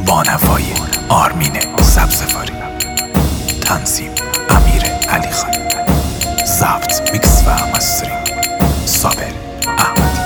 با نوای آرمین سبزواری، تنظیم امیر علی خانی، ضبط میکس و مسترینگ صابر احمدی.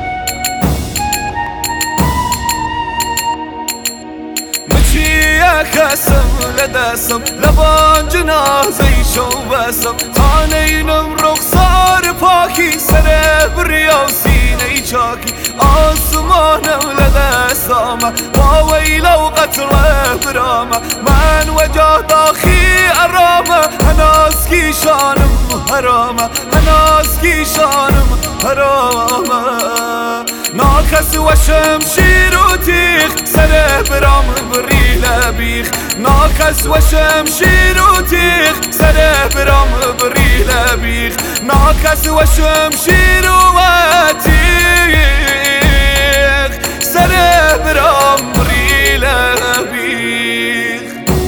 مچیه کسم لدستم لبان جنازه شو بسم تانینم رخسار پاکی سر بریا و سینه چاکی آسمانم لدستم با ویل و قتل برامه من وجه داخی ارامه هناز کی شانم حرامه هناز کی شانم حرامه ناکس و شمشیر و تیغ سر برام بری لبیخ ناکس و شمشیر و تیغ سر برام بری لبیخ ناکس و شمشیر و تیغ سر برام بری لبیخ.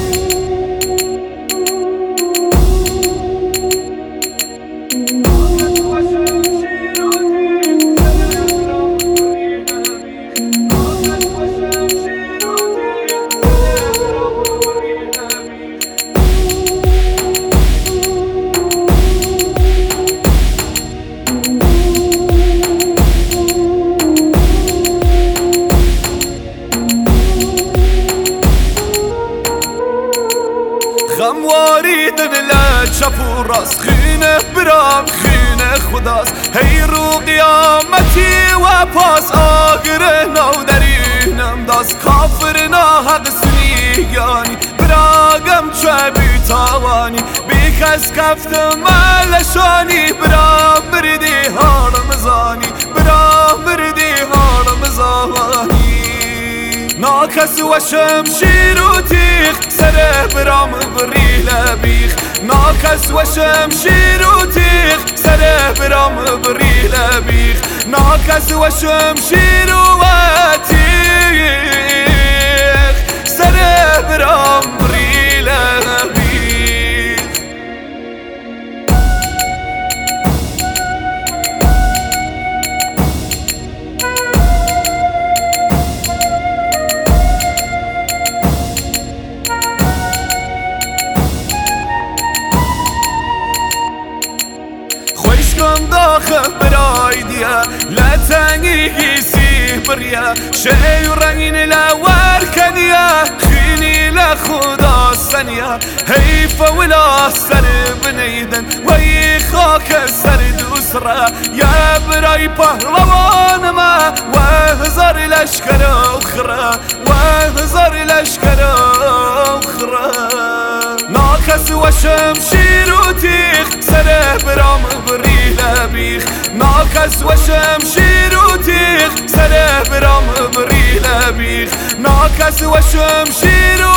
غمواری دل چپ و راست خینه برام خینه خداست هی رو قیامتی و پاس آگره نو درینم داست کافر ناحق سنیگانی براغم چه بیتاوانی بی کس کفتم ملشانی برام بردی حالم زانی برام بردی حالم زانی ناکس و شمشیر و تیغ سر برام بری لبیخ ناکس و شمشیر و تیغ سر برام بری لبیخ ناکس و شمشیر و تیغ سر برام بری لبیخ. خوشکم داخل برای دیا لتنگی گیسی بریا شی و رنگین لور کنیا خینی لخدا سنیا حیف ولا سر بنیدن وی خاک سر دوسرا یا برای پهلوان ما و هزار لشکر اخرى و هزار لشکر اخرى ناکس و شمشیر و تیغ سر برام بری لبیخ ناکس و شمشیر و تیغ سر برام بری لبیخ ناکس و شمشیر